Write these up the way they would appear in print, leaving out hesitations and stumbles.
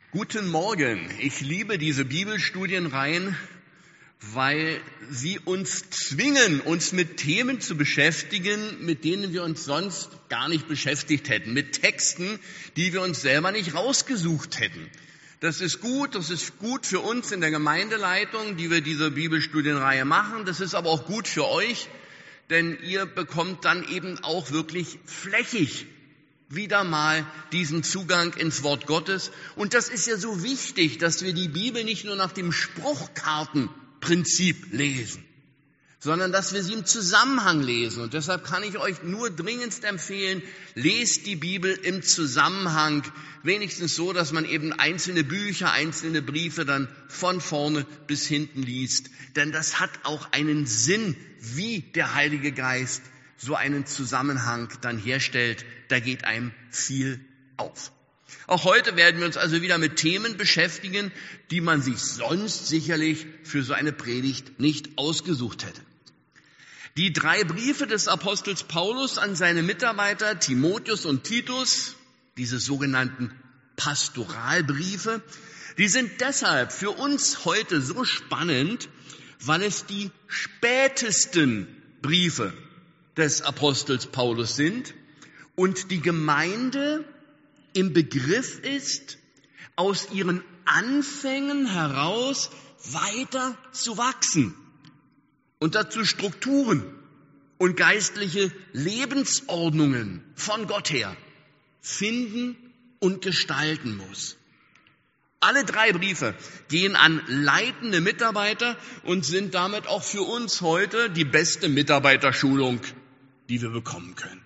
Guten Morgen. Ich liebe diese Bibelstudienreihen, weil sie uns zwingen, uns mit Themen zu beschäftigen, mit denen wir uns sonst gar nicht beschäftigt hätten, mit Texten, die wir uns selber nicht rausgesucht hätten. Das ist gut für uns in der Gemeindeleitung, die wir diese Bibelstudienreihe machen. Das ist aber auch gut für euch, denn ihr bekommt dann eben auch wirklich flächig wieder mal diesen Zugang ins Wort Gottes. Und das ist ja so wichtig, dass wir die Bibel nicht nur nach dem Spruchkartenprinzip lesen, sondern dass wir sie im Zusammenhang lesen. Und deshalb kann ich euch nur dringendst empfehlen, lest die Bibel im Zusammenhang, wenigstens so, dass man eben einzelne Bücher, einzelne Briefe dann von vorne bis hinten liest. Denn das hat auch einen Sinn, wie der Heilige Geist so einen Zusammenhang dann herstellt. Da geht einem viel auf. Auch heute werden wir uns also wieder mit Themen beschäftigen, die man sich sonst sicherlich für so eine Predigt nicht ausgesucht hätte. Die 3 Briefe des Apostels Paulus an seine Mitarbeiter Timotheus und Titus, diese sogenannten Pastoralbriefe, die sind deshalb für uns heute so spannend, weil es die spätesten Briefe des Apostels Paulus sind und die Gemeinde im Begriff ist, aus ihren Anfängen heraus weiter zu wachsen und dazu Strukturen und geistliche Lebensordnungen von Gott her finden und gestalten muss. Alle 3 Briefe gehen an leitende Mitarbeiter und sind damit auch für uns heute die beste Mitarbeiterschulung, die wir bekommen können.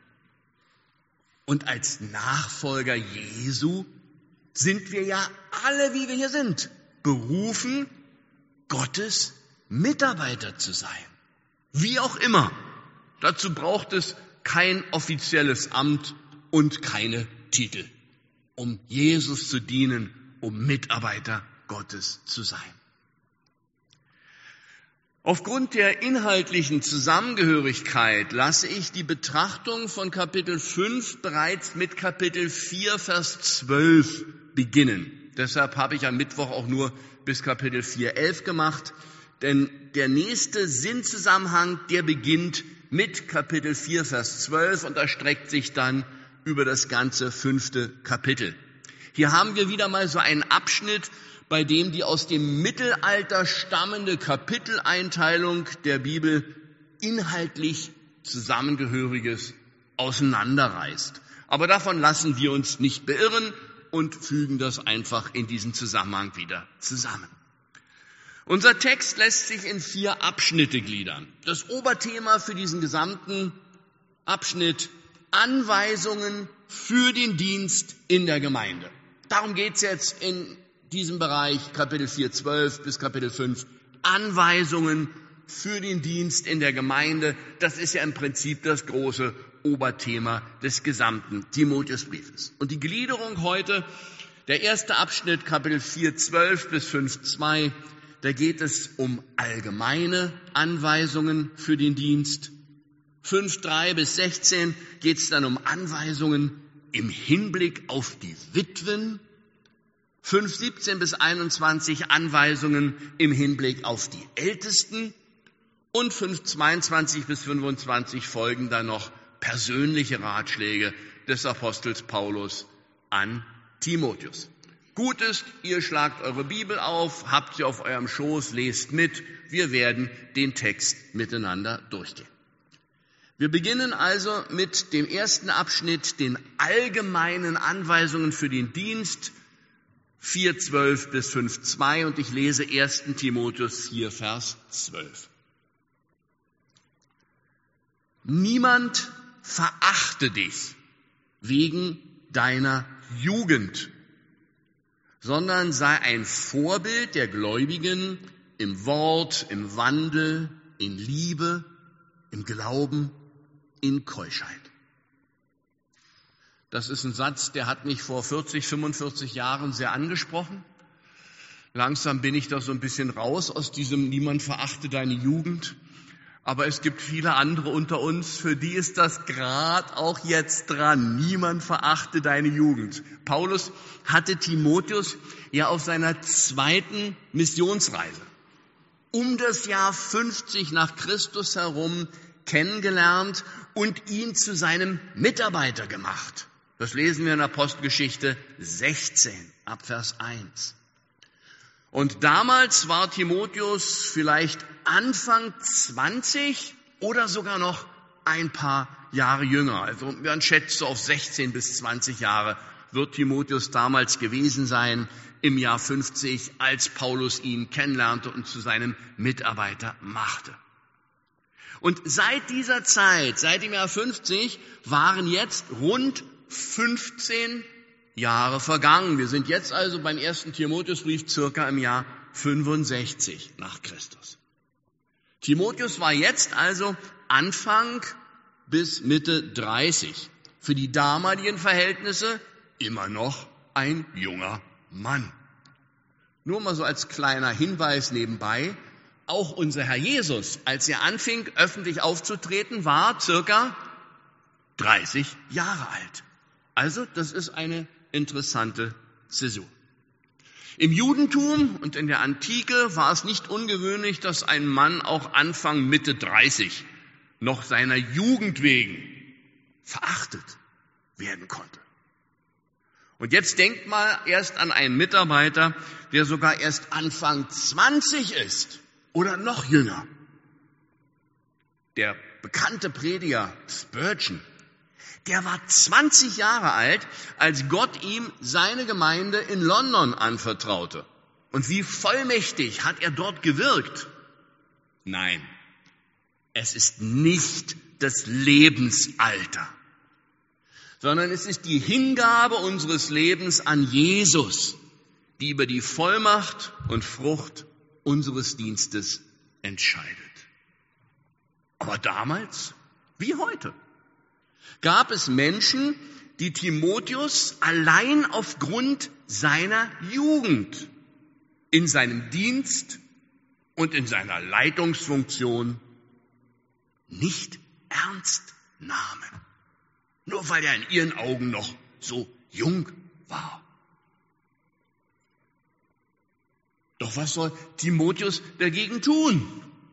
Und als Nachfolger Jesu sind wir ja alle, wie wir hier sind, berufen, Gottes Mitarbeiter zu sein. Wie auch immer. Dazu braucht es kein offizielles Amt und keine Titel, um Jesus zu dienen, um Mitarbeiter Gottes zu sein. Aufgrund der inhaltlichen Zusammengehörigkeit lasse ich die Betrachtung von Kapitel 5 bereits mit Kapitel 4, Vers 12 beginnen. Deshalb habe ich am Mittwoch auch nur bis Kapitel 4,11 gemacht, denn der nächste Sinnzusammenhang, der beginnt mit Kapitel 4, Vers 12 und erstreckt sich dann über das ganze 5. Kapitel. Hier haben wir wieder mal so einen Abschnitt, bei dem die aus dem Mittelalter stammende Kapiteleinteilung der Bibel inhaltlich Zusammengehöriges auseinanderreißt. Aber davon lassen wir uns nicht beirren und fügen das einfach in diesen Zusammenhang wieder zusammen. Unser Text lässt sich in 4 Abschnitte gliedern. Das Oberthema für diesen gesamten Abschnitt: Anweisungen für den Dienst in der Gemeinde. Darum geht's jetzt in diesem Bereich, Kapitel 4, 12 bis Kapitel 5, Anweisungen für den Dienst in der Gemeinde. Das ist ja im Prinzip das große Oberthema des gesamten Timotheusbriefes. Und die Gliederung heute, der erste Abschnitt, Kapitel 4, 12 bis 5, 2, da geht es um allgemeine Anweisungen für den Dienst. 5, 3 bis 16 geht es dann um Anweisungen im Hinblick auf die Witwen. 5, 17 bis 21 Anweisungen im Hinblick auf die Ältesten und 5, 22 bis 25 folgen dann noch persönliche Ratschläge des Apostels Paulus an Timotheus. Gut ist, ihr schlagt eure Bibel auf, habt sie auf eurem Schoß, lest mit. Wir werden den Text miteinander durchgehen. Wir beginnen also mit dem ersten Abschnitt, den allgemeinen Anweisungen für den Dienst, 4, 12 bis 5, 2 und ich lese 1. Timotheus 4, Vers 12. Niemand verachte dich wegen deiner Jugend, sondern sei ein Vorbild der Gläubigen im Wort, im Wandel, in Liebe, im Glauben, in Keuschheit. Das ist ein Satz, der hat mich vor 40, 45 Jahren sehr angesprochen. Langsam bin ich da so ein bisschen raus aus diesem Niemand verachte deine Jugend. Aber es gibt viele andere unter uns, für die ist das gerade auch jetzt dran. Niemand verachte deine Jugend. Paulus hatte Timotheus ja auf seiner zweiten Missionsreise um das Jahr 50 nach Christus herum kennengelernt und ihn zu seinem Mitarbeiter gemacht. Das lesen wir in Apostelgeschichte 16 ab Vers 1. Und damals war Timotheus vielleicht Anfang 20 oder sogar noch ein paar Jahre jünger. Also man schätzt so auf 16 bis 20 Jahre wird Timotheus damals gewesen sein, im Jahr 50, als Paulus ihn kennenlernte und zu seinem Mitarbeiter machte. Und seit dieser Zeit, seit dem Jahr 50, waren jetzt rund 15 Jahre vergangen. Wir sind jetzt also beim ersten Timotheusbrief circa im Jahr 65 nach Christus. Timotheus war jetzt also Anfang bis Mitte 30. Für die damaligen Verhältnisse immer noch ein junger Mann. Nur mal so als kleiner Hinweis nebenbei, auch unser Herr Jesus, als er anfing, öffentlich aufzutreten, war circa 30 Jahre alt. Also, das ist eine interessante Zäsur. Im Judentum und in der Antike war es nicht ungewöhnlich, dass ein Mann auch Anfang Mitte 30 noch seiner Jugend wegen verachtet werden konnte. Und jetzt denkt mal erst an einen Mitarbeiter, der sogar erst Anfang 20 ist oder noch jünger. Der bekannte Prediger Spurgeon, der war 20 Jahre alt, als Gott ihm seine Gemeinde in London anvertraute. Und wie vollmächtig hat er dort gewirkt? Nein, es ist nicht das Lebensalter, sondern es ist die Hingabe unseres Lebens an Jesus, die über die Vollmacht und Frucht unseres Dienstes entscheidet. Aber damals, wie heute, gab es Menschen, die Timotheus allein aufgrund seiner Jugend in seinem Dienst und in seiner Leitungsfunktion nicht ernst nahmen. Nur weil er in ihren Augen noch so jung war. Doch was soll Timotheus dagegen tun?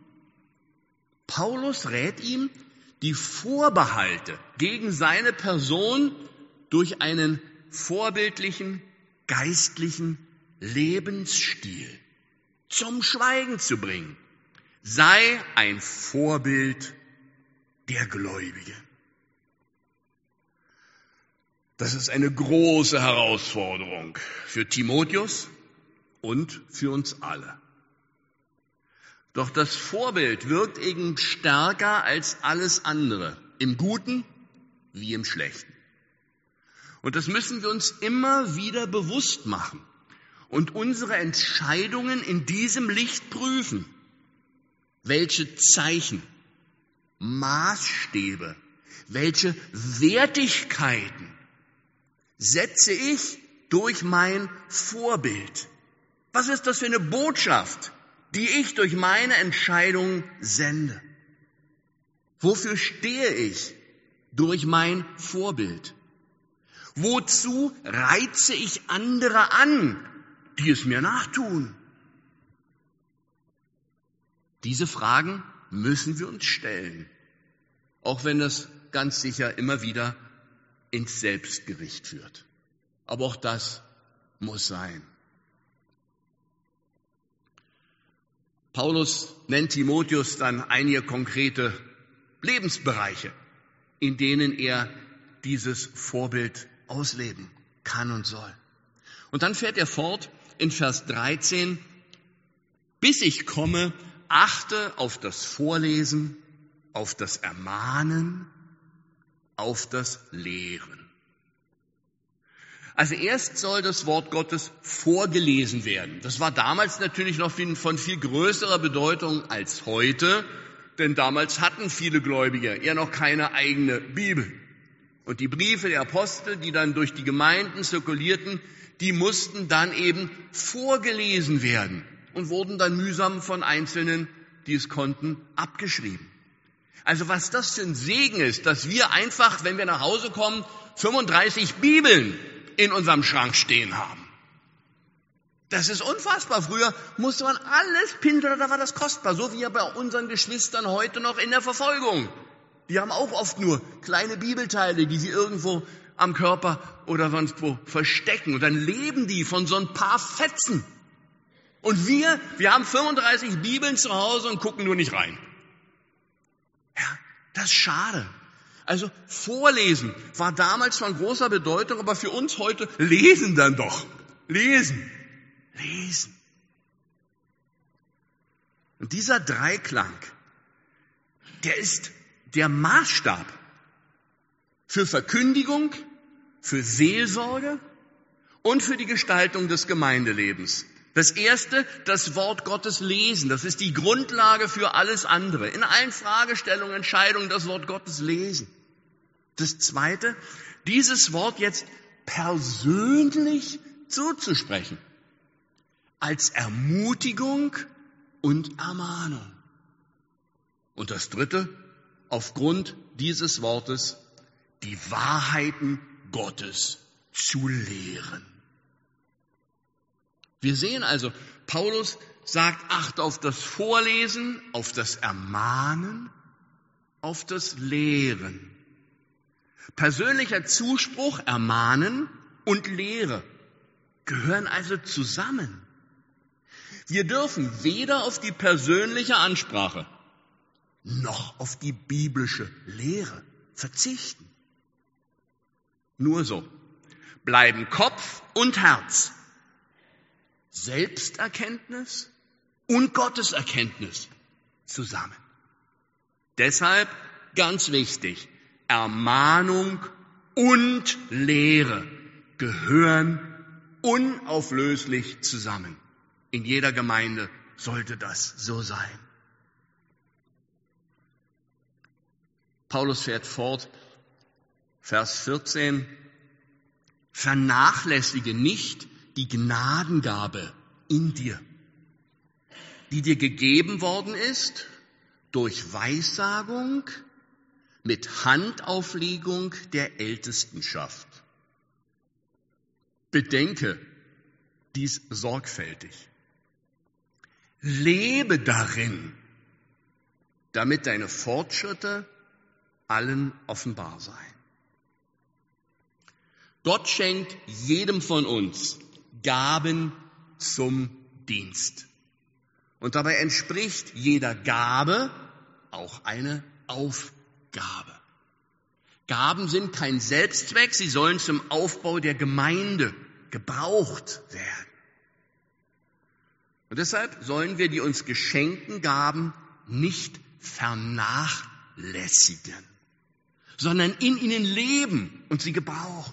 Paulus rät ihm, die Vorbehalte gegen seine Person durch einen vorbildlichen, geistlichen Lebensstil zum Schweigen zu bringen. Sei ein Vorbild der Gläubigen. Das ist eine große Herausforderung für Timotheus und für uns alle. Doch das Vorbild wirkt eben stärker als alles andere, im Guten wie im Schlechten. Und das müssen wir uns immer wieder bewusst machen und unsere Entscheidungen in diesem Licht prüfen. Welche Zeichen, Maßstäbe, welche Wertigkeiten setze ich durch mein Vorbild? Was ist das für eine Botschaft, die ich durch meine Entscheidungen sende? Wofür stehe ich durch mein Vorbild? Wozu reize ich andere an, die es mir nachtun? Diese Fragen müssen wir uns stellen, auch wenn das ganz sicher immer wieder ins Selbstgericht führt. Aber auch das muss sein. Paulus nennt Timotheus dann einige konkrete Lebensbereiche, in denen er dieses Vorbild ausleben kann und soll. Und dann fährt er fort in Vers 13, bis ich komme, achte auf das Vorlesen, auf das Ermahnen, auf das Lehren. Also erst soll das Wort Gottes vorgelesen werden. Das war damals natürlich noch von viel größerer Bedeutung als heute, denn damals hatten viele Gläubige ja noch keine eigene Bibel. Und die Briefe der Apostel, die dann durch die Gemeinden zirkulierten, die mussten dann eben vorgelesen werden und wurden dann mühsam von Einzelnen, die es konnten, abgeschrieben. Also was das für ein Segen ist, dass wir einfach, wenn wir nach Hause kommen, 35 Bibeln in unserem Schrank stehen haben. Das ist unfassbar. Früher musste man alles pinseln, da war das kostbar. So wie bei unseren Geschwistern heute noch in der Verfolgung. Die haben auch oft nur kleine Bibelteile, die sie irgendwo am Körper oder sonst wo verstecken. Und dann leben die von so ein paar Fetzen. Und wir haben 35 Bibeln zu Hause und gucken nur nicht rein. Ja, das ist schade. Also Vorlesen war damals von großer Bedeutung, aber für uns heute lesen dann doch. Lesen. Und dieser Dreiklang, der ist der Maßstab für Verkündigung, für Seelsorge und für die Gestaltung des Gemeindelebens. Das erste, das Wort Gottes lesen, das ist die Grundlage für alles andere. In allen Fragestellungen, Entscheidungen das Wort Gottes lesen. Das zweite, dieses Wort jetzt persönlich zuzusprechen. Als Ermutigung und Ermahnung. Und das dritte, aufgrund dieses Wortes die Wahrheiten Gottes zu lehren. Wir sehen also, Paulus sagt, acht auf das Vorlesen, auf das Ermahnen, auf das Lehren. Persönlicher Zuspruch, Ermahnen und Lehre gehören also zusammen. Wir dürfen weder auf die persönliche Ansprache noch auf die biblische Lehre verzichten. Nur so bleiben Kopf und Herz, Selbsterkenntnis und Gotteserkenntnis zusammen. Deshalb ganz wichtig, Ermahnung und Lehre gehören unauflöslich zusammen. In jeder Gemeinde sollte das so sein. Paulus fährt fort, Vers 14, vernachlässige nicht die Gnadengabe in dir, die dir gegeben worden ist durch Weissagung mit Handauflegung der Ältestenschaft. Bedenke dies sorgfältig. Lebe darin, damit deine Fortschritte allen offenbar seien. Gott schenkt jedem von uns Gaben zum Dienst. Und dabei entspricht jeder Gabe auch eine Aufgabe. Gaben sind kein Selbstzweck, sie sollen zum Aufbau der Gemeinde gebraucht werden. Und deshalb sollen wir die uns geschenkten Gaben nicht vernachlässigen, sondern in ihnen leben und sie gebrauchen.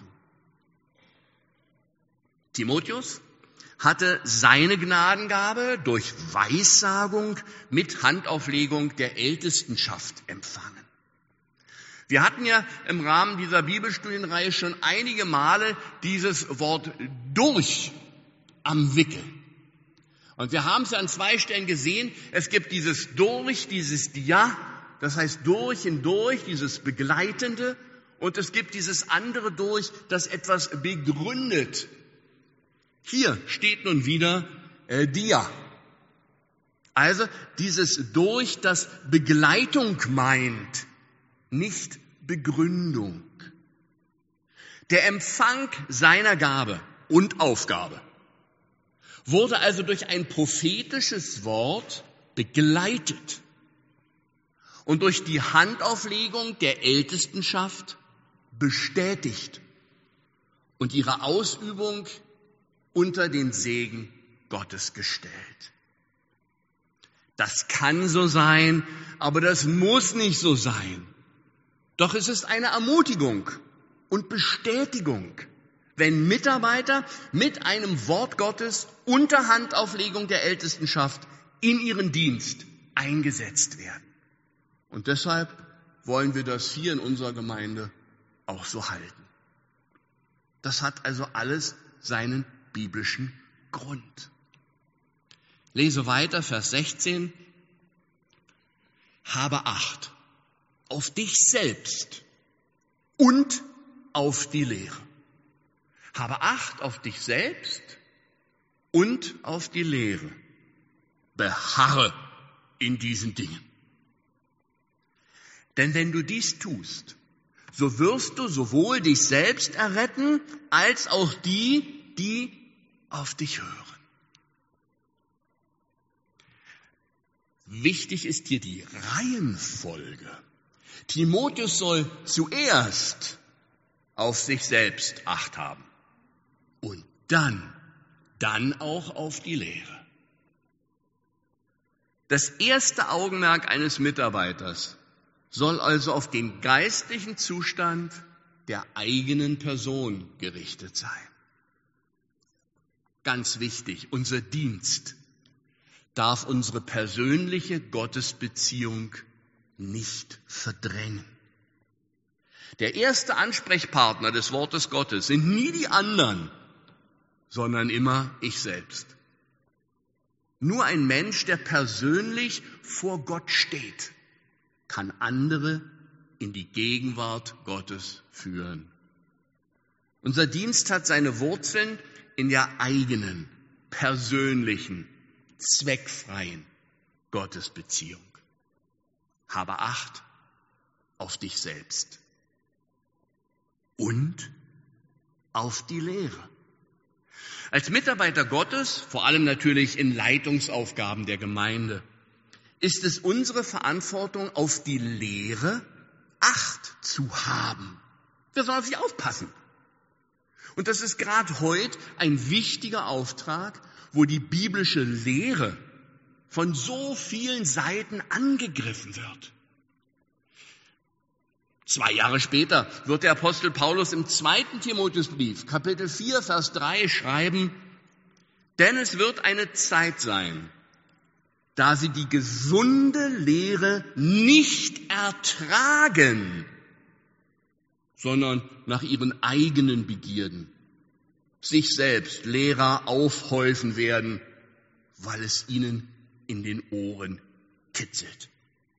Timotheus hatte seine Gnadengabe durch Weissagung mit Handauflegung der Ältestenschaft empfangen. Wir hatten ja im Rahmen dieser Bibelstudienreihe schon einige Male dieses Wort durch am Wickel. Und wir haben es ja an zwei Stellen gesehen. Es gibt dieses durch, dieses dia, das heißt durch hindurch, dieses Begleitende. Und es gibt dieses andere durch, das etwas begründet. Hier steht nun wieder dia. Also dieses durch, das Begleitung meint, nicht Begründung. Der Empfang seiner Gabe und Aufgabe wurde also durch ein prophetisches Wort begleitet und durch die Handauflegung der Ältestenschaft bestätigt und ihre Ausübung unter den Segen Gottes gestellt. Das kann so sein, aber das muss nicht so sein. Doch es ist eine Ermutigung und Bestätigung, wenn Mitarbeiter mit einem Wort Gottes unter Handauflegung der Ältestenschaft in ihren Dienst eingesetzt werden. Und deshalb wollen wir das hier in unserer Gemeinde auch so halten. Das hat also alles seinen biblischen Grund. Lese weiter, Vers 16. Habe Acht auf dich selbst und auf die Lehre. Habe Acht auf dich selbst und auf die Lehre. Beharre in diesen Dingen. Denn wenn du dies tust, so wirst du sowohl dich selbst erretten, als auch die, die auf dich hören. Wichtig ist hier die Reihenfolge. Timotheus soll zuerst auf sich selbst Acht haben und dann auch auf die Lehre. Das erste Augenmerk eines Mitarbeiters soll also auf den geistlichen Zustand der eigenen Person gerichtet sein. Ganz wichtig, unser Dienst darf unsere persönliche Gottesbeziehung nicht verdrängen. Der erste Ansprechpartner des Wortes Gottes sind nie die anderen, sondern immer ich selbst. Nur ein Mensch, der persönlich vor Gott steht, kann andere in die Gegenwart Gottes führen. Unser Dienst hat seine Wurzeln in der eigenen, persönlichen, zweckfreien Gottesbeziehung. Habe Acht auf dich selbst und auf die Lehre. Als Mitarbeiter Gottes, vor allem natürlich in Leitungsaufgaben der Gemeinde, ist es unsere Verantwortung, auf die Lehre Acht zu haben. Wir sollen auf sie aufpassen. Und das ist gerade heute ein wichtiger Auftrag, wo die biblische Lehre von so vielen Seiten angegriffen wird. 2 Jahre später wird der Apostel Paulus im 2. Timotheusbrief, Kapitel 4, Vers 3 schreiben, denn es wird eine Zeit sein, da sie die gesunde Lehre nicht ertragen, sondern nach ihren eigenen Begierden sich selbst Lehrer aufhäufen werden, weil es ihnen in den Ohren kitzelt.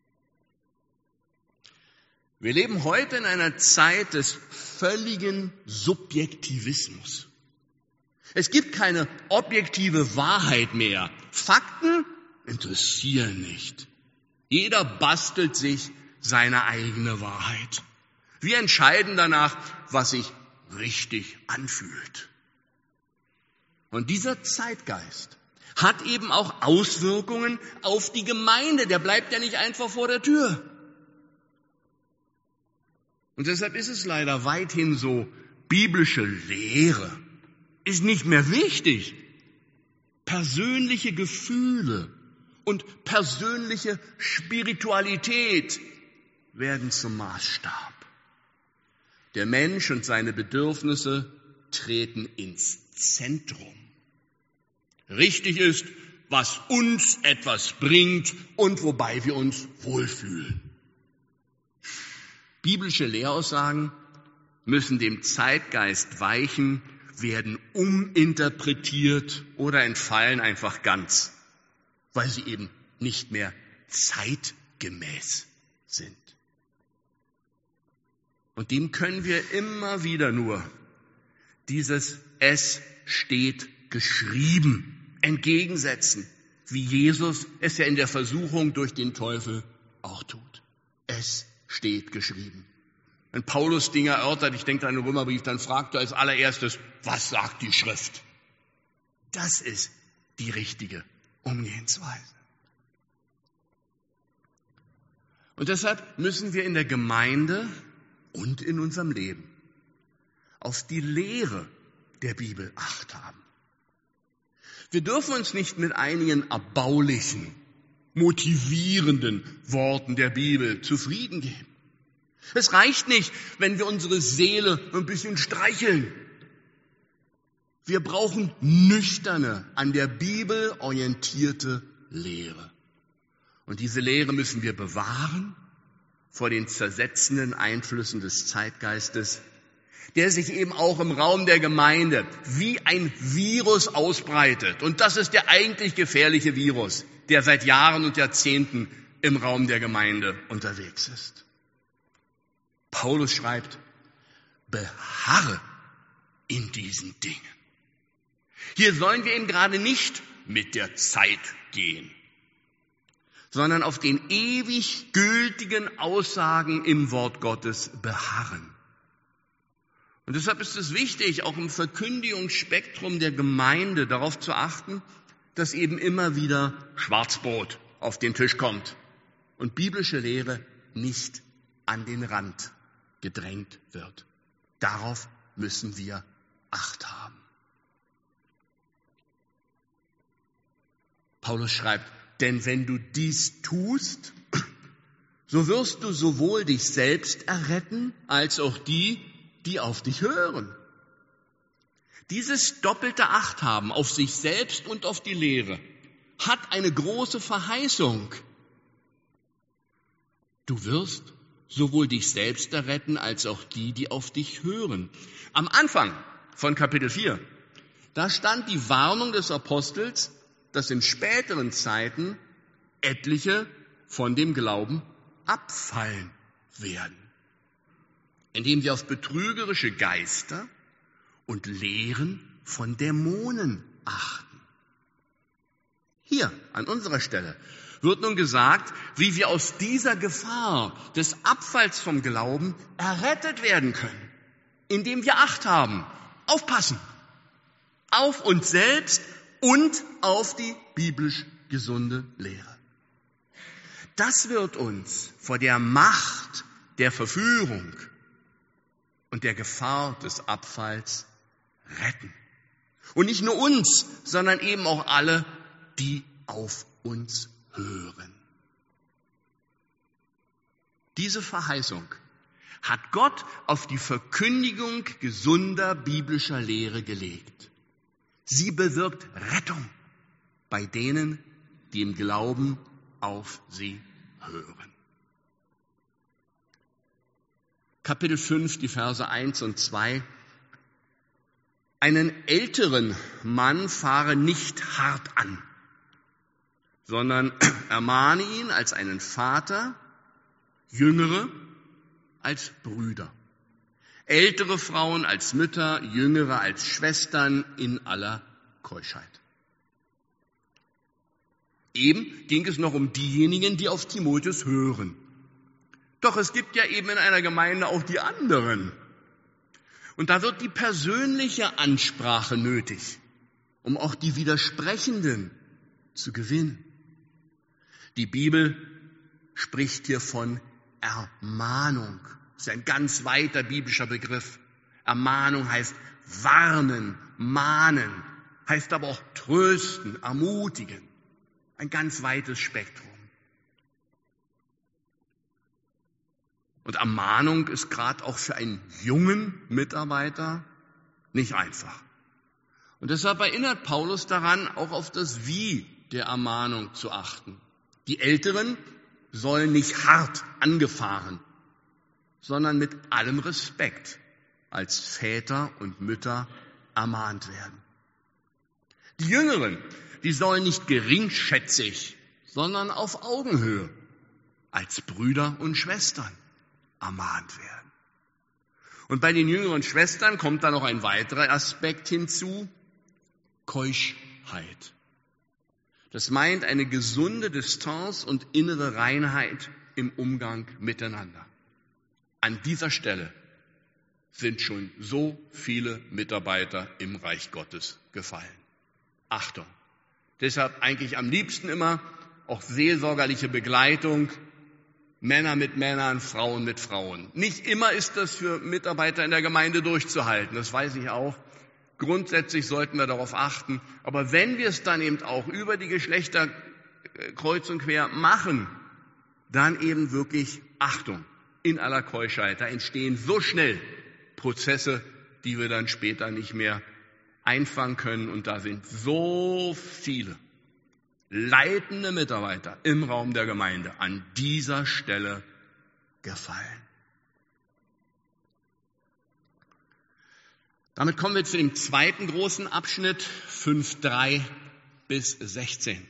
Wir leben heute in einer Zeit des völligen Subjektivismus. Es gibt keine objektive Wahrheit mehr. Fakten interessieren nicht. Jeder bastelt sich seine eigene Wahrheit. Wir entscheiden danach, was sich richtig anfühlt. Und dieser Zeitgeist hat eben auch Auswirkungen auf die Gemeinde. Der bleibt ja nicht einfach vor der Tür. Und deshalb ist es leider weithin so, biblische Lehre ist nicht mehr wichtig. Persönliche Gefühle und persönliche Spiritualität werden zum Maßstab. Der Mensch und seine Bedürfnisse treten ins Zentrum. Richtig ist, was uns etwas bringt und wobei wir uns wohlfühlen. Biblische Lehraussagen müssen dem Zeitgeist weichen, werden uminterpretiert oder entfallen einfach ganz, weil sie eben nicht mehr zeitgemäß sind. Und dem können wir immer wieder nur dieses Es steht geschrieben entgegensetzen, wie Jesus es ja in der Versuchung durch den Teufel auch tut. Es steht geschrieben. Wenn Paulus Dinge erörtert, ich denke an den Römerbrief, dann fragt er als allererstes, was sagt die Schrift? Das ist die richtige Umgehensweise. Und deshalb müssen wir in der Gemeinde und in unserem Leben auf die Lehre der Bibel Acht haben. Wir dürfen uns nicht mit einigen erbaulichen, motivierenden Worten der Bibel zufrieden geben. Es reicht nicht, wenn wir unsere Seele ein bisschen streicheln. Wir brauchen nüchterne, an der Bibel orientierte Lehre. Und diese Lehre müssen wir bewahren vor den zersetzenden Einflüssen des Zeitgeistes, der sich eben auch im Raum der Gemeinde wie ein Virus ausbreitet. Und das ist der eigentlich gefährliche Virus, der seit Jahren und Jahrzehnten im Raum der Gemeinde unterwegs ist. Paulus schreibt, beharre in diesen Dingen. Hier sollen wir eben gerade nicht mit der Zeit gehen, sondern auf den ewig gültigen Aussagen im Wort Gottes beharren. Und deshalb ist es wichtig, auch im Verkündigungsspektrum der Gemeinde darauf zu achten, dass eben immer wieder Schwarzbrot auf den Tisch kommt und biblische Lehre nicht an den Rand gedrängt wird. Darauf müssen wir Acht haben. Paulus schreibt, denn wenn du dies tust, so wirst du sowohl dich selbst erretten, als auch die, die auf dich hören. Dieses doppelte Achthaben auf sich selbst und auf die Lehre hat eine große Verheißung. Du wirst sowohl dich selbst erretten, als auch die, die auf dich hören. Am Anfang von Kapitel 4, da stand die Warnung des Apostels, dass in späteren Zeiten etliche von dem Glauben abfallen werden, indem sie auf betrügerische Geister und Lehren von Dämonen achten. Hier an unserer Stelle wird nun gesagt, wie wir aus dieser Gefahr des Abfalls vom Glauben errettet werden können, indem wir Acht haben, aufpassen, auf uns selbst und auf die biblisch gesunde Lehre. Das wird uns vor der Macht der Verführung und der Gefahr des Abfalls retten. Und nicht nur uns, sondern eben auch alle, die auf uns hören. Diese Verheißung hat Gott auf die Verkündigung gesunder biblischer Lehre gelegt. Sie bewirkt Rettung bei denen, die im Glauben auf sie hören. Kapitel 5, die Verse 1 und 2. Einen älteren Mann fahre nicht hart an, sondern ermahne ihn als einen Vater, Jüngere als Brüder, ältere Frauen als Mütter, Jüngere als Schwestern in aller Keuschheit. Eben ging es noch um diejenigen, die auf Timotheus hören. Doch es gibt ja eben in einer Gemeinde auch die anderen. Und da wird die persönliche Ansprache nötig, um auch die Widersprechenden zu gewinnen. Die Bibel spricht hier von Ermahnung. Das ist ein ganz weiter biblischer Begriff. Ermahnung heißt warnen, mahnen, heißt aber auch trösten, ermutigen. Ein ganz weites Spektrum. Und Ermahnung ist gerade auch für einen jungen Mitarbeiter nicht einfach. Und deshalb erinnert Paulus daran, auch auf das Wie der Ermahnung zu achten. Die Älteren sollen nicht hart angefahren, sondern mit allem Respekt als Väter und Mütter ermahnt werden. Die Jüngeren, die sollen nicht geringschätzig, sondern auf Augenhöhe als Brüder und Schwestern ermahnt werden. Und bei den jüngeren Schwestern kommt da noch ein weiterer Aspekt hinzu, Keuschheit. Das meint eine gesunde Distanz und innere Reinheit im Umgang miteinander. An dieser Stelle sind schon so viele Mitarbeiter im Reich Gottes gefallen. Achtung! Deshalb eigentlich am liebsten immer auch seelsorgerliche Begleitung, Männer mit Männern, Frauen mit Frauen. Nicht immer ist das für Mitarbeiter in der Gemeinde durchzuhalten, das weiß ich auch. Grundsätzlich sollten wir darauf achten. Aber wenn wir es dann eben auch über die Geschlechter kreuz und quer machen, dann eben wirklich Achtung in aller Keuschheit. Da entstehen so schnell Prozesse, die wir dann später nicht mehr einfangen können. Und da sind so viele leitende Mitarbeiter im Raum der Gemeinde an dieser Stelle gefallen. Damit kommen wir zu dem zweiten großen Abschnitt, 5,3 bis 16.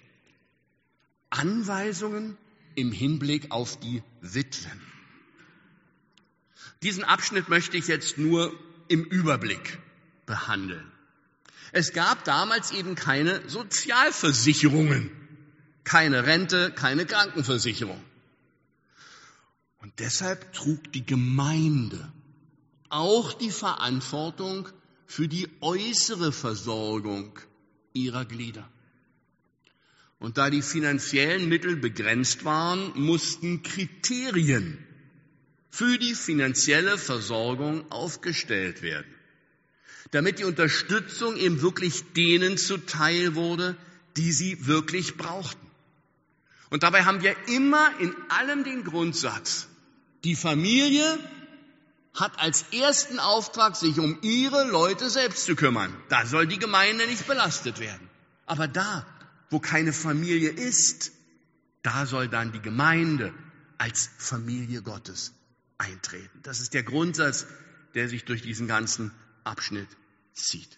Anweisungen im Hinblick auf die Witwen. Diesen Abschnitt möchte ich jetzt nur im Überblick behandeln. Es gab damals eben keine Sozialversicherungen, keine Rente, keine Krankenversicherung. Und deshalb trug die Gemeinde auch die Verantwortung für die äußere Versorgung ihrer Glieder. Und da die finanziellen Mittel begrenzt waren, mussten Kriterien für die finanzielle Versorgung aufgestellt werden, damit die Unterstützung eben wirklich denen zuteil wurde, die sie wirklich brauchten. Und dabei haben wir immer in allem den Grundsatz, die Familie hat als ersten Auftrag, sich um ihre Leute selbst zu kümmern. Da soll die Gemeinde nicht belastet werden. Aber da, wo keine Familie ist, da soll dann die Gemeinde als Familie Gottes eintreten. Das ist der Grundsatz, der sich durch diesen ganzen Abschnitt zieht.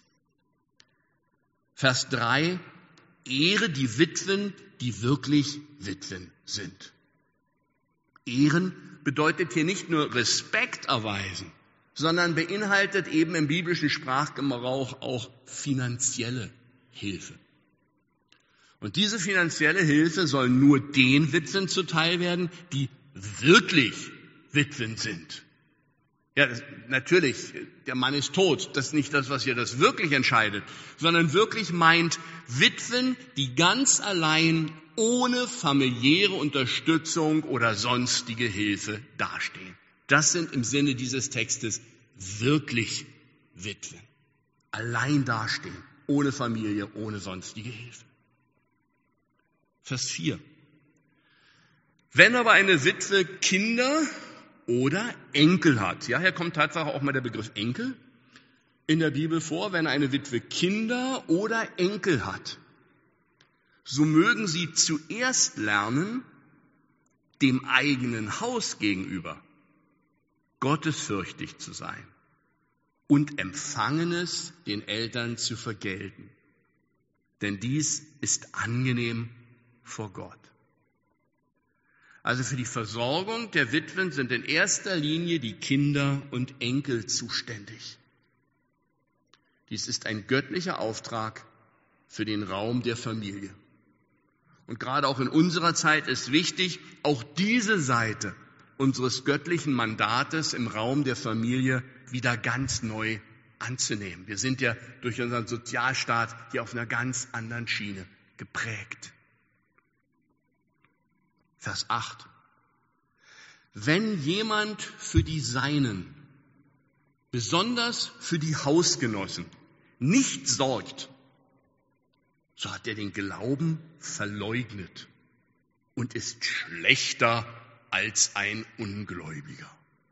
Vers 3, ehre die Witwen, die wirklich Witwen sind. Ehren bedeutet hier nicht nur Respekt erweisen, sondern beinhaltet eben im biblischen Sprachgebrauch auch finanzielle Hilfe. Und diese finanzielle Hilfe soll nur den Witwen zuteil werden, die wirklich Witwen sind. Ja, natürlich, der Mann ist tot. Das ist nicht das, was hier das wirklich entscheidet, sondern wirklich meint Witwen, die ganz allein ohne familiäre Unterstützung oder sonstige Hilfe dastehen. Das sind im Sinne dieses Textes wirklich Witwen. Allein dastehen, ohne Familie, ohne sonstige Hilfe. Vers 4. Wenn aber eine Witwe Kinder oder Enkel hat, ja, hier kommt tatsächlich auch mal der Begriff Enkel in der Bibel vor, wenn eine Witwe Kinder oder Enkel hat, so mögen sie zuerst lernen, dem eigenen Haus gegenüber gottesfürchtig zu sein und Empfangenes den Eltern zu vergelten. Denn dies ist angenehm vor Gott. Also für die Versorgung der Witwen sind in erster Linie die Kinder und Enkel zuständig. Dies ist ein göttlicher Auftrag für den Raum der Familie. Und gerade auch in unserer Zeit ist wichtig, auch diese Seite unseres göttlichen Mandates im Raum der Familie wieder ganz neu anzunehmen. Wir sind ja durch unseren Sozialstaat hier auf einer ganz anderen Schiene geprägt. Vers 8. Wenn jemand für die Seinen, besonders für die Hausgenossen, nicht sorgt, so hat er den Glauben verleugnet und ist schlechter als ein Ungläubiger.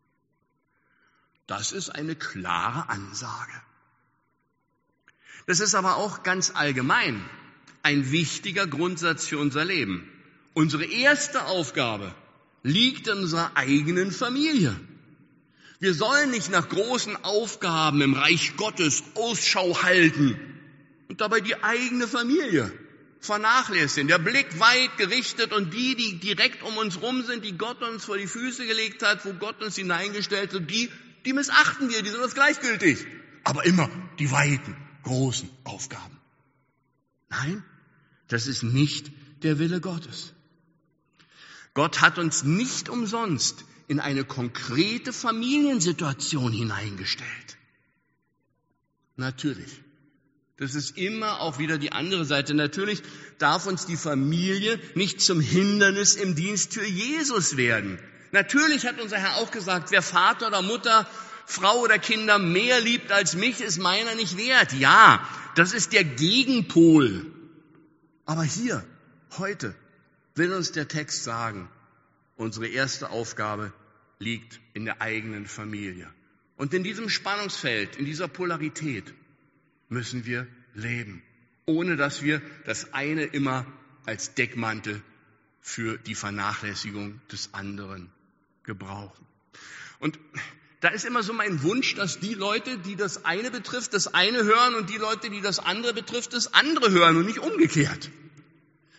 Das ist eine klare Ansage. Das ist aber auch ganz allgemein ein wichtiger Grundsatz für unser Leben. Unsere erste Aufgabe liegt in unserer eigenen Familie. Wir sollen nicht nach großen Aufgaben im Reich Gottes Ausschau halten und dabei die eigene Familie vernachlässigen. Der Blick weit gerichtet und die direkt um uns rum sind, die Gott uns vor die Füße gelegt hat, wo Gott uns hineingestellt hat, die missachten wir, die sind uns gleichgültig. Aber immer die weiten, großen Aufgaben. Nein, das ist nicht der Wille Gottes. Gott hat uns nicht umsonst in eine konkrete Familiensituation hineingestellt. Natürlich. Das ist immer auch wieder die andere Seite. Natürlich darf uns die Familie nicht zum Hindernis im Dienst für Jesus werden. Natürlich hat unser Herr auch gesagt, wer Vater oder Mutter, Frau oder Kinder mehr liebt als mich, ist meiner nicht wert. Ja, das ist der Gegenpol. Aber hier, heute, will uns der Text sagen, unsere erste Aufgabe liegt in der eigenen Familie. Und in diesem Spannungsfeld, in dieser Polarität müssen wir leben, ohne dass wir das eine immer als Deckmantel für die Vernachlässigung des anderen gebrauchen. Und da ist immer so mein Wunsch, dass die Leute, die das eine betrifft, das eine hören und die Leute, die das andere betrifft, das andere hören und nicht umgekehrt.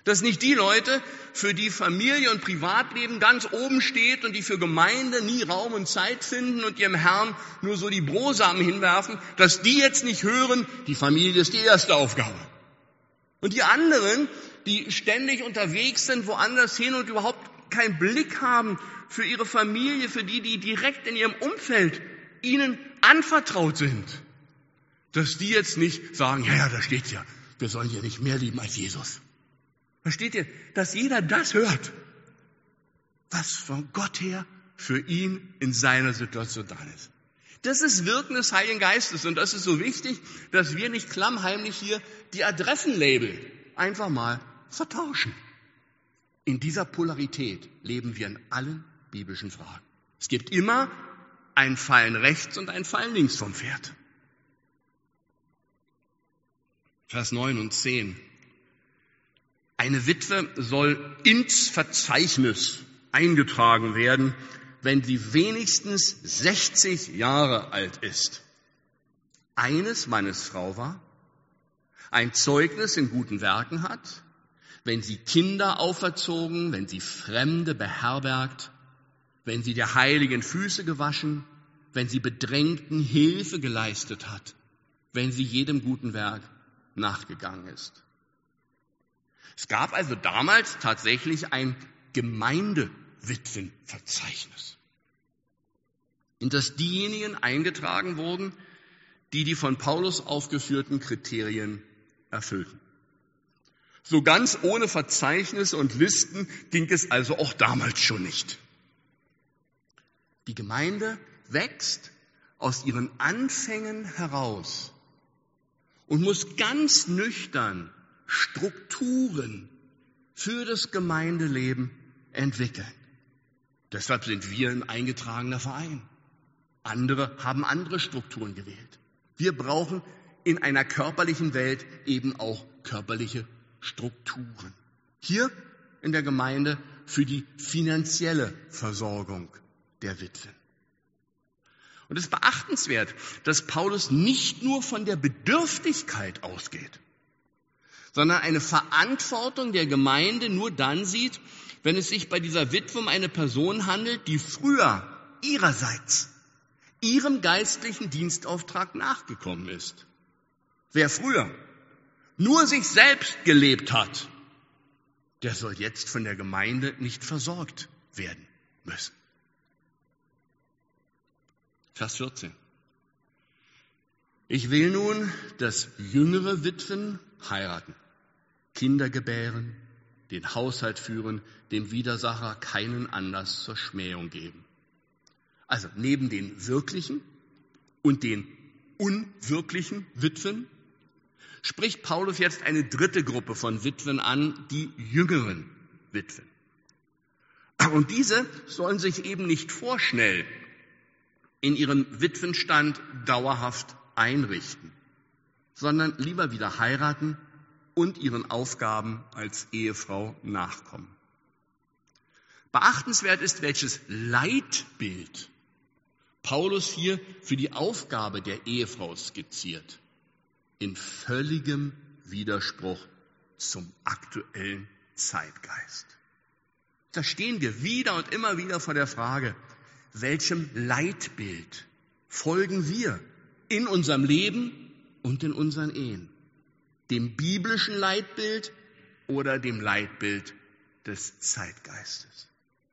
Dass nicht die Leute, für die Familie und Privatleben ganz oben steht und die für Gemeinde nie Raum und Zeit finden und ihrem Herrn nur so die Brosamen hinwerfen, dass die jetzt nicht hören, die Familie ist die erste Aufgabe. Und die anderen, die ständig unterwegs sind, woanders hin und überhaupt keinen Blick haben für ihre Familie, für die, die direkt in ihrem Umfeld ihnen anvertraut sind, dass die jetzt nicht sagen, ja, da steht's ja, wir sollen ja nicht mehr lieben als Jesus. Versteht ihr, dass jeder das hört, was von Gott her für ihn in seiner Situation dran ist. Das ist Wirken des Heiligen Geistes und das ist so wichtig, dass wir nicht klammheimlich hier die Adressenlabel einfach mal vertauschen. In dieser Polarität leben wir in allen biblischen Fragen. Es gibt immer ein Fallen rechts und ein Fallen links vom Pferd. Vers 9 und 10. Eine Witwe soll ins Verzeichnis eingetragen werden, wenn sie wenigstens 60 Jahre alt ist, eines Mannes Frau war, ein Zeugnis in guten Werken hat, wenn sie Kinder auferzogen, wenn sie Fremde beherbergt, wenn sie der Heiligen Füße gewaschen, wenn sie Bedrängten Hilfe geleistet hat, wenn sie jedem guten Werk nachgegangen ist. Es gab also damals tatsächlich ein Gemeindewitwenverzeichnis, in das diejenigen eingetragen wurden, die die von Paulus aufgeführten Kriterien erfüllten. So ganz ohne Verzeichnisse und Listen ging es also auch damals schon nicht. Die Gemeinde wächst aus ihren Anfängen heraus und muss ganz nüchtern Strukturen für das Gemeindeleben entwickeln. Deshalb sind wir ein eingetragener Verein. Andere haben andere Strukturen gewählt. Wir brauchen in einer körperlichen Welt eben auch körperliche Strukturen. Hier in der Gemeinde für die finanzielle Versorgung der Witwen. Und es ist beachtenswert, dass Paulus nicht nur von der Bedürftigkeit ausgeht, sondern eine Verantwortung der Gemeinde nur dann sieht, wenn es sich bei dieser Witwe um eine Person handelt, die früher ihrerseits ihrem geistlichen Dienstauftrag nachgekommen ist. Wer früher nur sich selbst gelebt hat, der soll jetzt von der Gemeinde nicht versorgt werden müssen. Vers 14. Ich will nun, dass jüngere Witwen heiraten, Kinder gebären, den Haushalt führen, dem Widersacher keinen Anlass zur Schmähung geben. Also neben den wirklichen und den unwirklichen Witwen spricht Paulus jetzt eine dritte Gruppe von Witwen an, die jüngeren Witwen. Und diese sollen sich eben nicht vorschnell in ihrem Witwenstand dauerhaft einrichten, sondern lieber wieder heiraten und ihren Aufgaben als Ehefrau nachkommen. Beachtenswert ist, welches Leitbild Paulus hier für die Aufgabe der Ehefrau skizziert. In völligem Widerspruch zum aktuellen Zeitgeist. Da stehen wir wieder und immer wieder vor der Frage, welchem Leitbild folgen wir in unserem Leben und in unseren Ehen? Dem biblischen Leitbild oder dem Leitbild des Zeitgeistes?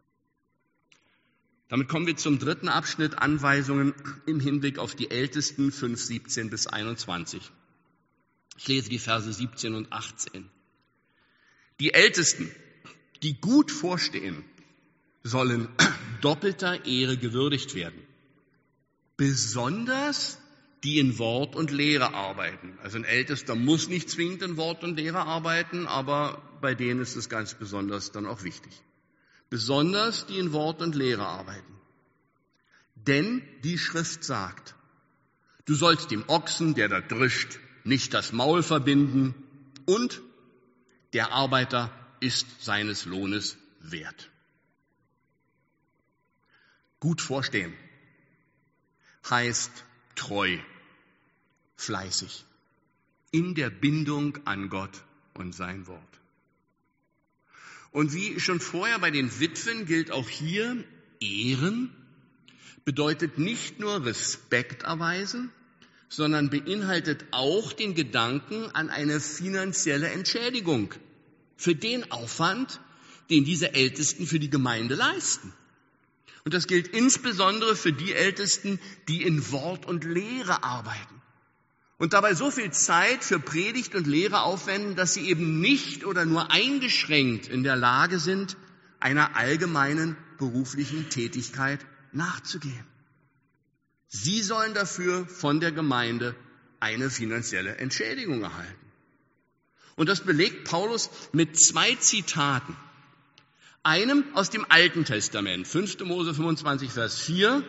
Damit kommen wir zum dritten Abschnitt, Anweisungen im Hinblick auf die Ältesten, 5, 17 bis 21. Ich lese die Verse 17 und 18. Die Ältesten, die gut vorstehen, sollen doppelter Ehre gewürdigt werden. Besonders die in Wort und Lehre arbeiten. Also ein Ältester muss nicht zwingend in Wort und Lehre arbeiten, aber bei denen ist es ganz besonders dann auch wichtig. Besonders die in Wort und Lehre arbeiten. Denn die Schrift sagt, du sollst dem Ochsen, der da drischt, nicht das Maul verbinden und der Arbeiter ist seines Lohnes wert. Gut vorstehen heißt treu, fleißig, in der Bindung an Gott und sein Wort. Und wie schon vorher bei den Witwen gilt auch hier, Ehren bedeutet nicht nur Respekt erweisen, sondern beinhaltet auch den Gedanken an eine finanzielle Entschädigung für den Aufwand, den diese Ältesten für die Gemeinde leisten. Und das gilt insbesondere für die Ältesten, die in Wort und Lehre arbeiten und dabei so viel Zeit für Predigt und Lehre aufwenden, dass sie eben nicht oder nur eingeschränkt in der Lage sind, einer allgemeinen beruflichen Tätigkeit nachzugehen. Sie sollen dafür von der Gemeinde eine finanzielle Entschädigung erhalten. Und das belegt Paulus mit 2 Zitaten. Einem aus dem Alten Testament, 5. Mose 25, Vers 4.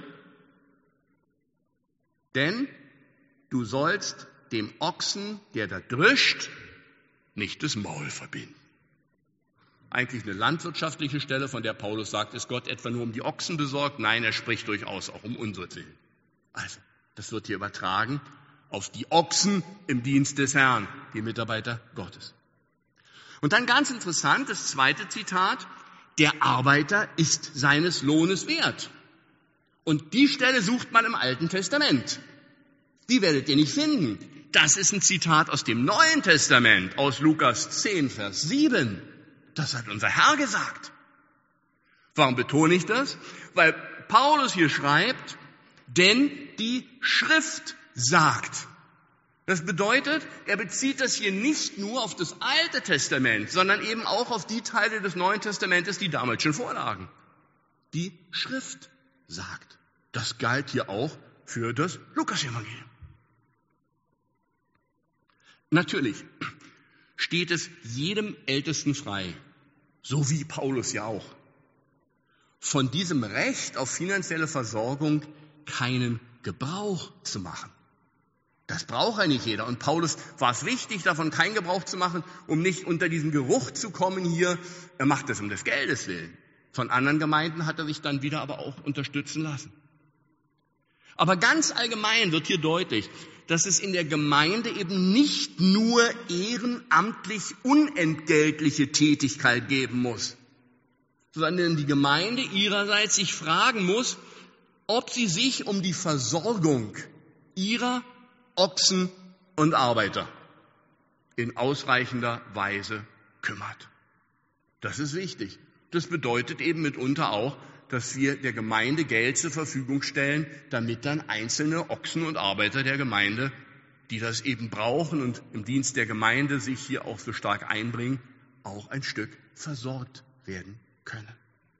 Denn du sollst dem Ochsen, der da drischt, nicht das Maul verbinden. Eigentlich eine landwirtschaftliche Stelle, von der Paulus sagt, ist Gott etwa nur um die Ochsen besorgt? Nein, er spricht durchaus auch um unsere Willen. Also, das wird hier übertragen auf die Ochsen im Dienst des Herrn, die Mitarbeiter Gottes. Und dann ganz interessant, das 2. Zitat, der Arbeiter ist seines Lohnes wert. Und die Stelle sucht man im Alten Testament. Die werdet ihr nicht finden. Das ist ein Zitat aus dem Neuen Testament, aus Lukas 10, Vers 7. Das hat unser Herr gesagt. Warum betone ich das? Weil Paulus hier schreibt, denn die Schrift sagt. Das bedeutet, er bezieht das hier nicht nur auf das Alte Testament, sondern eben auch auf die Teile des Neuen Testamentes, die damals schon vorlagen. Die Schrift sagt. Das galt hier auch für das Lukas-Evangelium. Natürlich steht es jedem Ältesten frei, so wie Paulus ja auch, von diesem Recht auf finanzielle Versorgung keinen Gebrauch zu machen. Das braucht nicht jeder. Und Paulus war es wichtig, davon keinen Gebrauch zu machen, um nicht unter diesen Geruch zu kommen hier. Er macht das um des Geldes willen. Von anderen Gemeinden hat er sich dann wieder aber auch unterstützen lassen. Aber ganz allgemein wird hier deutlich, dass es in der Gemeinde eben nicht nur ehrenamtlich unentgeltliche Tätigkeit geben muss, sondern die Gemeinde ihrerseits sich fragen muss, ob sie sich um die Versorgung ihrer Ochsen und Arbeiter in ausreichender Weise kümmert. Das ist wichtig. Das bedeutet eben mitunter auch, dass wir der Gemeinde Geld zur Verfügung stellen, damit dann einzelne Ochsen und Arbeiter der Gemeinde, die das eben brauchen und im Dienst der Gemeinde sich hier auch so stark einbringen, auch ein Stück versorgt werden können.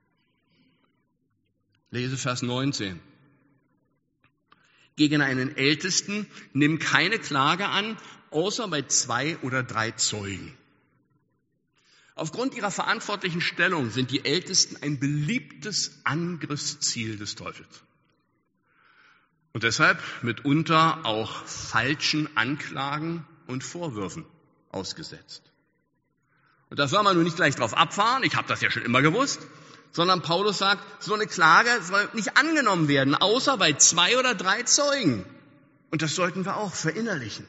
Lese Vers 19. Gegen einen Ältesten nimm keine Klage an, außer bei 2 oder 3 Zeugen. Aufgrund ihrer verantwortlichen Stellung sind die Ältesten ein beliebtes Angriffsziel des Teufels. Und deshalb mitunter auch falschen Anklagen und Vorwürfen ausgesetzt. Und da soll man nun nicht gleich drauf abfahren, ich habe das ja schon immer gewusst, sondern Paulus sagt, so eine Klage soll nicht angenommen werden, außer bei 2 oder 3 Zeugen. Und das sollten wir auch verinnerlichen.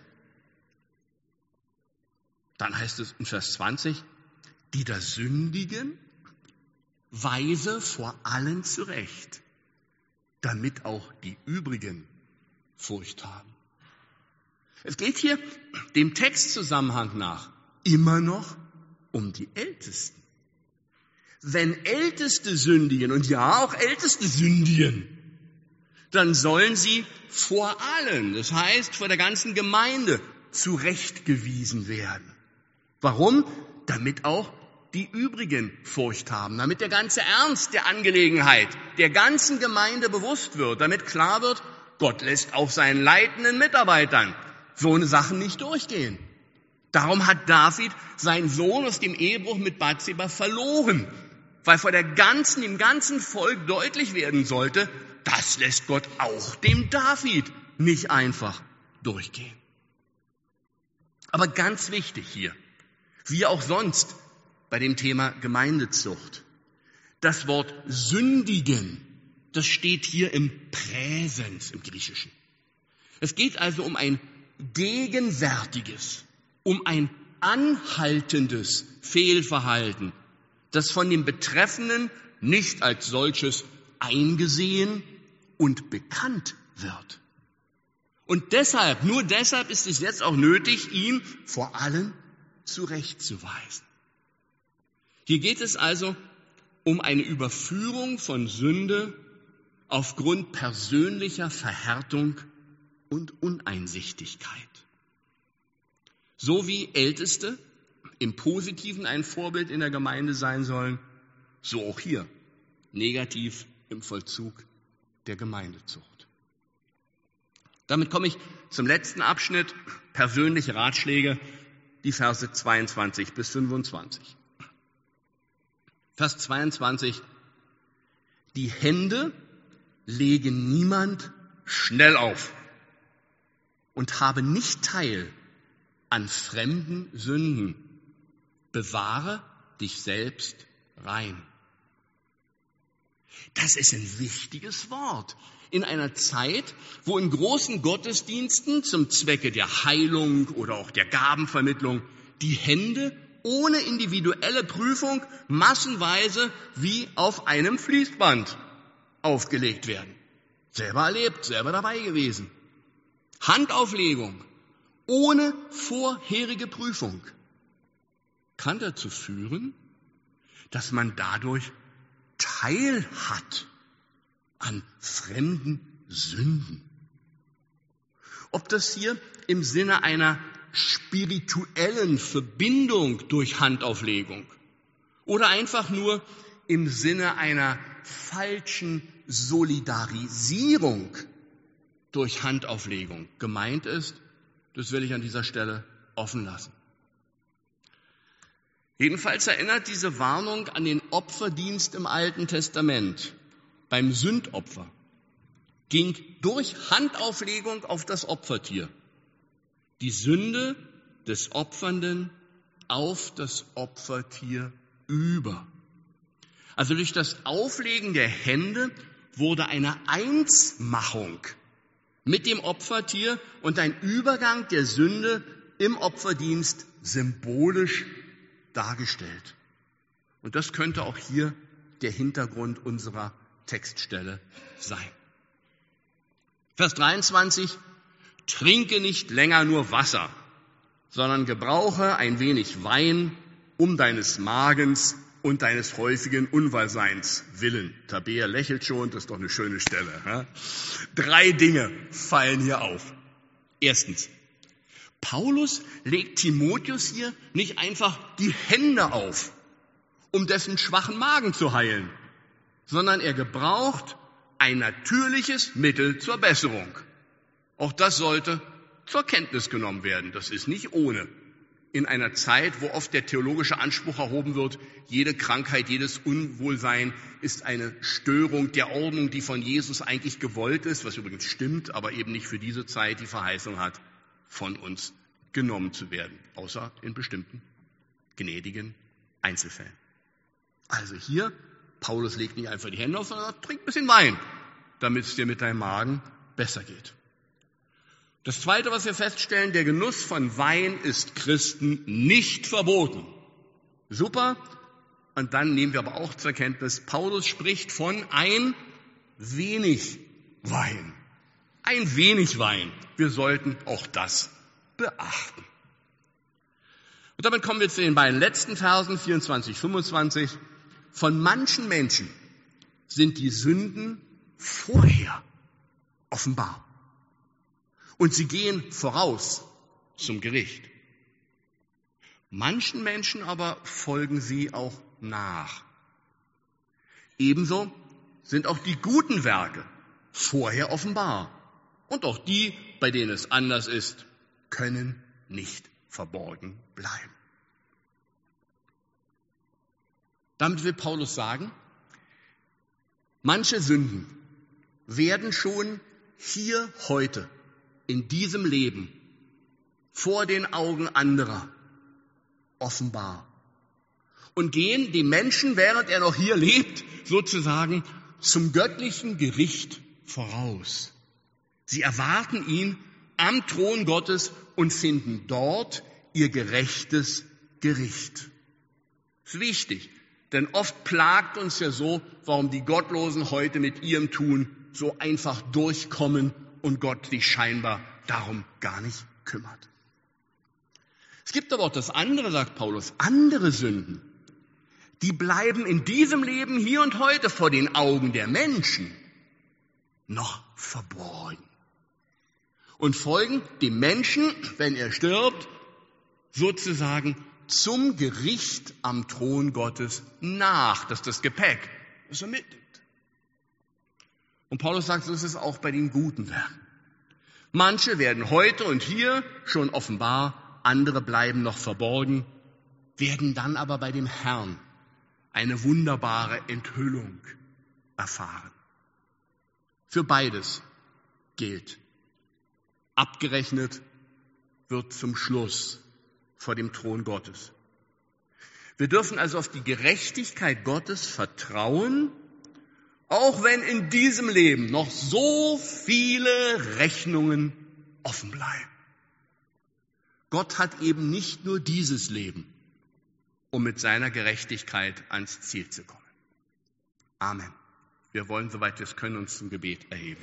Dann heißt es in Vers 20, die da sündigen, weise vor allen zurecht, damit auch die übrigen Furcht haben. Es geht hier dem Textzusammenhang nach immer noch um die Ältesten. Wenn Älteste sündigen, und ja, auch Älteste sündigen, dann sollen sie vor allen, das heißt vor der ganzen Gemeinde, zurechtgewiesen werden. Warum? Damit auch die übrigen Furcht haben, damit der ganze Ernst der Angelegenheit der ganzen Gemeinde bewusst wird, damit klar wird, Gott lässt auch seinen leitenden Mitarbeitern so eine Sachen nicht durchgehen. Darum hat David seinen Sohn aus dem Ehebruch mit Bathseba verloren, weil vor dem ganzen Volk deutlich werden sollte, das lässt Gott auch dem David nicht einfach durchgehen. Aber ganz wichtig hier, wie auch sonst bei dem Thema Gemeindezucht, das Wort sündigen, das steht hier im Präsens im Griechischen. Es geht also um ein gegenwärtiges, um ein anhaltendes Fehlverhalten, das von dem Betreffenden nicht als solches eingesehen und bekannt wird. Und deshalb, nur deshalb ist es jetzt auch nötig, ihn vor allen zurechtzuweisen. Hier geht es also um eine Überführung von Sünde aufgrund persönlicher Verhärtung und Uneinsichtigkeit. So wie Älteste im Positiven ein Vorbild in der Gemeinde sein sollen, so auch hier negativ im Vollzug der Gemeindezucht. Damit komme ich zum letzten Abschnitt, persönliche Ratschläge, die Verse 22 bis 25. Vers 22, die Hände legen niemand schnell auf und habe nicht teil an fremden Sünden. Bewahre dich selbst rein. Das ist ein wichtiges Wort. In einer Zeit, wo in großen Gottesdiensten zum Zwecke der Heilung oder auch der Gabenvermittlung die Hände ohne individuelle Prüfung massenweise wie auf einem Fließband aufgelegt werden. Selber erlebt, selber dabei gewesen. Handauflegung ohne vorherige Prüfung kann dazu führen, dass man dadurch Teil hat an fremden Sünden. Ob das hier im Sinne einer spirituellen Verbindung durch Handauflegung oder einfach nur im Sinne einer falschen Solidarisierung durch Handauflegung gemeint ist, das will ich an dieser Stelle offen lassen. Jedenfalls erinnert diese Warnung an den Opferdienst im Alten Testament. Beim Sündopfer ging durch Handauflegung auf das Opfertier die Sünde des Opfernden auf das Opfertier über. Also durch das Auflegen der Hände wurde eine Einsmachung mit dem Opfertier und ein Übergang der Sünde im Opferdienst symbolisch dargestellt. Und das könnte auch hier der Hintergrund unserer Textstelle sein. Vers 23, trinke nicht länger nur Wasser, sondern gebrauche ein wenig Wein um deines Magens und deines häufigen Unwohlseins willen. Tabea lächelt schon, das ist doch eine schöne Stelle. Ja? 3 Dinge fallen hier auf. Erstens, Paulus legt Timotheus hier nicht einfach die Hände auf, um dessen schwachen Magen zu heilen, sondern er gebraucht ein natürliches Mittel zur Besserung. Auch das sollte zur Kenntnis genommen werden. Das ist nicht ohne. In einer Zeit, wo oft der theologische Anspruch erhoben wird, jede Krankheit, jedes Unwohlsein ist eine Störung der Ordnung, die von Jesus eigentlich gewollt ist, was übrigens stimmt, aber eben nicht für diese Zeit die Verheißung hat, von uns genommen zu werden, außer in bestimmten gnädigen Einzelfällen. Also hier, Paulus legt nicht einfach die Hände auf, sondern sagt, trink ein bisschen Wein, damit es dir mit deinem Magen besser geht. Das Zweite, was wir feststellen, der Genuss von Wein ist Christen nicht verboten. Super. Und dann nehmen wir aber auch zur Kenntnis, Paulus spricht von ein wenig Wein. Ein wenig Wein. Wir sollten auch das beachten. Und damit kommen wir zu den beiden letzten Versen, 24, 25. Von manchen Menschen sind die Sünden vorher offenbar. Und sie gehen voraus zum Gericht. Manchen Menschen aber folgen sie auch nach. Ebenso sind auch die guten Werke vorher offenbar. Und auch die, bei denen es anders ist, können nicht verborgen bleiben. Damit will Paulus sagen, manche Sünden werden schon hier heute in diesem Leben vor den Augen anderer offenbar und gehen dem Menschen, während er noch hier lebt, sozusagen zum göttlichen Gericht voraus. Sie erwarten ihn am Thron Gottes und finden dort ihr gerechtes Gericht. Es ist wichtig, Denn oft plagt uns ja so, warum die Gottlosen heute mit ihrem Tun so einfach durchkommen und Gott sich scheinbar darum gar nicht kümmert. Es gibt aber auch das andere, sagt Paulus, andere Sünden, die bleiben in diesem Leben hier und heute vor den Augen der Menschen noch verborgen und folgen dem Menschen, wenn er stirbt, sozusagen zum Gericht am Thron Gottes nach. Das ist das Gepäck, das er mitnimmt. Und Paulus sagt, so ist es auch bei den guten Werken. Manche werden heute und hier schon offenbar, andere bleiben noch verborgen, werden dann aber bei dem Herrn eine wunderbare Enthüllung erfahren. Für beides gilt. Abgerechnet wird zum Schluss vor dem Thron Gottes. Wir dürfen also auf die Gerechtigkeit Gottes vertrauen, auch wenn in diesem Leben noch so viele Rechnungen offen bleiben. Gott hat eben nicht nur dieses Leben, um mit seiner Gerechtigkeit ans Ziel zu kommen. Amen. Wir wollen, soweit wir es können, uns zum Gebet erheben.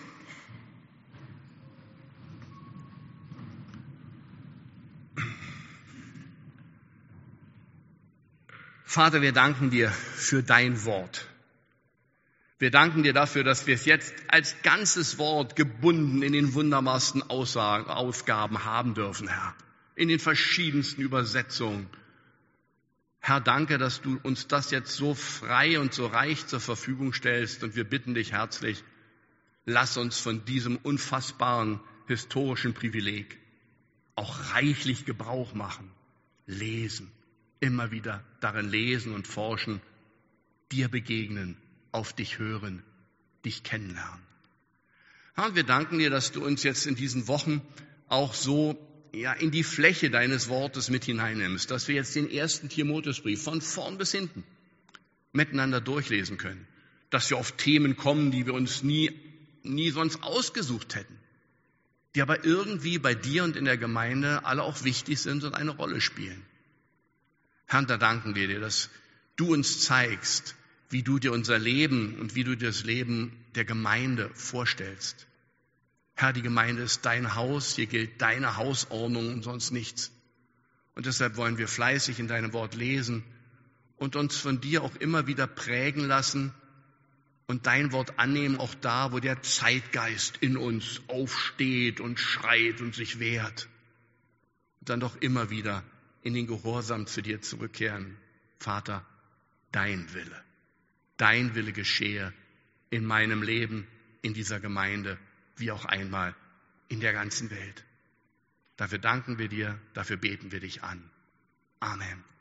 Vater, wir danken dir für dein Wort. Wir danken dir dafür, dass wir es jetzt als ganzes Wort gebunden in den wunderbarsten Ausgaben haben dürfen, Herr. In den verschiedensten Übersetzungen. Herr, danke, dass du uns das jetzt so frei und so reich zur Verfügung stellst. Und wir bitten dich herzlich, lass uns von diesem unfassbaren historischen Privileg auch reichlich Gebrauch machen, lesen, immer wieder darin lesen und forschen, dir begegnen, auf dich hören, dich kennenlernen. Herr, wir danken dir, dass du uns jetzt in diesen Wochen auch so in die Fläche deines Wortes mit hineinnimmst, dass wir jetzt den 1. Timotheusbrief von vorn bis hinten miteinander durchlesen können, dass wir auf Themen kommen, die wir uns nie sonst ausgesucht hätten, die aber irgendwie bei dir und in der Gemeinde alle auch wichtig sind und eine Rolle spielen. Herr, da danken wir dir, dass du uns zeigst, wie du dir unser Leben und wie du dir das Leben der Gemeinde vorstellst. Herr, die Gemeinde ist dein Haus, hier gilt deine Hausordnung und sonst nichts. Und deshalb wollen wir fleißig in deinem Wort lesen und uns von dir auch immer wieder prägen lassen und dein Wort annehmen, auch da, wo der Zeitgeist in uns aufsteht und schreit und sich wehrt. Und dann doch immer wieder in den Gehorsam zu dir zurückkehren. Vater, dein Wille geschehe in meinem Leben, in dieser Gemeinde, wie auch einmal in der ganzen Welt. Dafür danken wir dir, dafür beten wir dich an. Amen.